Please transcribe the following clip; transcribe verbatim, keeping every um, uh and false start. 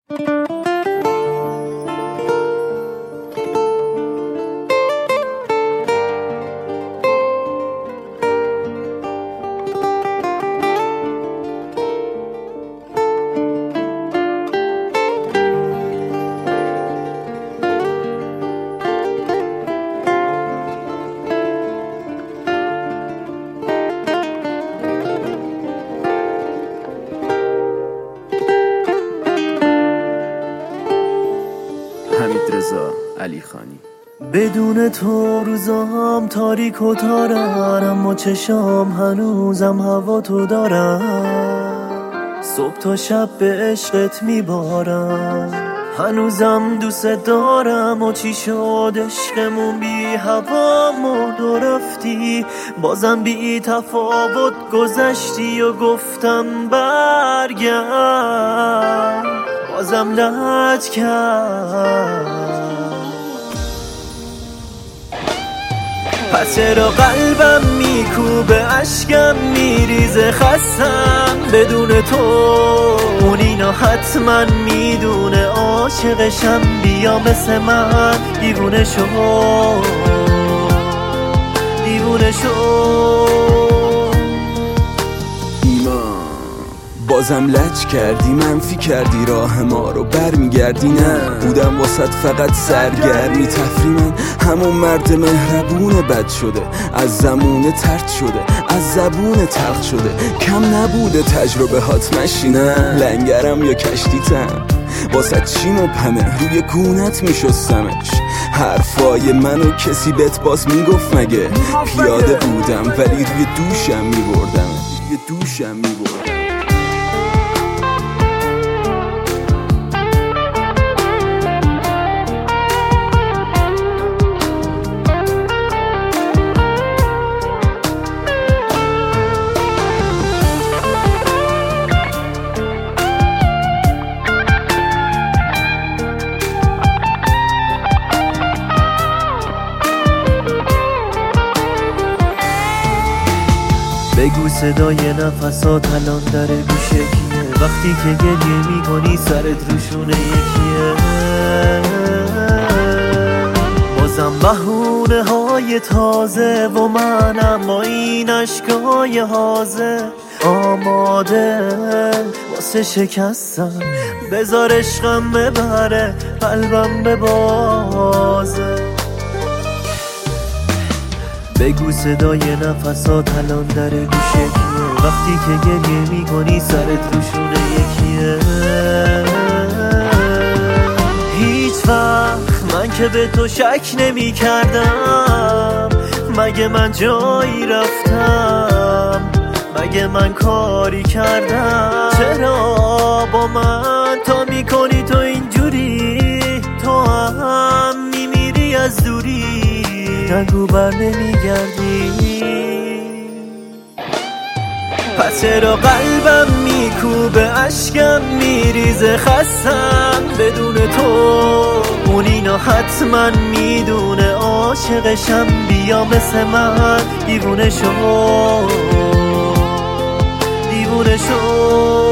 حمیدرضا علیخانی. بدون تو روزام تاریک و تارن، اما چشام هنوزم هوا تو دارن. صبح تا شب به عشقت میبارم، هنوزم دوست دارم. و چی شد عشقمون بی هوا مرد و رفتی، بازم بی تفاوت گذشتی و گفتم برگرد، بازم لج کرد. پس چرا قلبم میکوبه اشکم میریزه خستم بدون تو؟ اون اینا حتما میدونه عاشقشم، بیا مثل من دیوونه شو دیوونه شو. بازم لج کردی، منفی کردی راه ما رو، برمیگردی نه بودم واسط فقط سرگرمی تفری. من همون مرد مهربون بد شده، از زمونه ترد شده، از زبون تلخ شده. کم نبوده تجربه هات مشینم، لنگرم یا کشتیتم واسط چیم و پنه روی گونت میشستمش. حرفای منو کسی بهت باز میگفت مگه؟ پیاده بودم ولی روی دوشم میبردم، روی دوشم میبردم. بگو صدای نفسات الان در گوشه کیه؟ وقتی که گریه میکنی سرت روشونه یکیه. بازم بهونه های تازه و منم با این اشکای حاضر آماده واسه شکستن. بذار عشقم ببره قلبم به بازه. بگو صدای نفسات الان در گوشه کیه؟ وقتی که گریه میکنی سرت روشونه یکیه. هیچ وقت من که به تو شک نمی کردم، مگه من جایی رفتم؟ مگه من کاری کردم؟ چرا با من تا میکنی تو اینجوری؟ تو هم میمیری از دوری، نگو بر نمیگردی. پس چرا قلبم میکوبه اشکم میریزه خستم بدون تو؟ اون اینا حتما میدونه عاشقشم، بیا مثل من دیوونه شو دیوونه شو.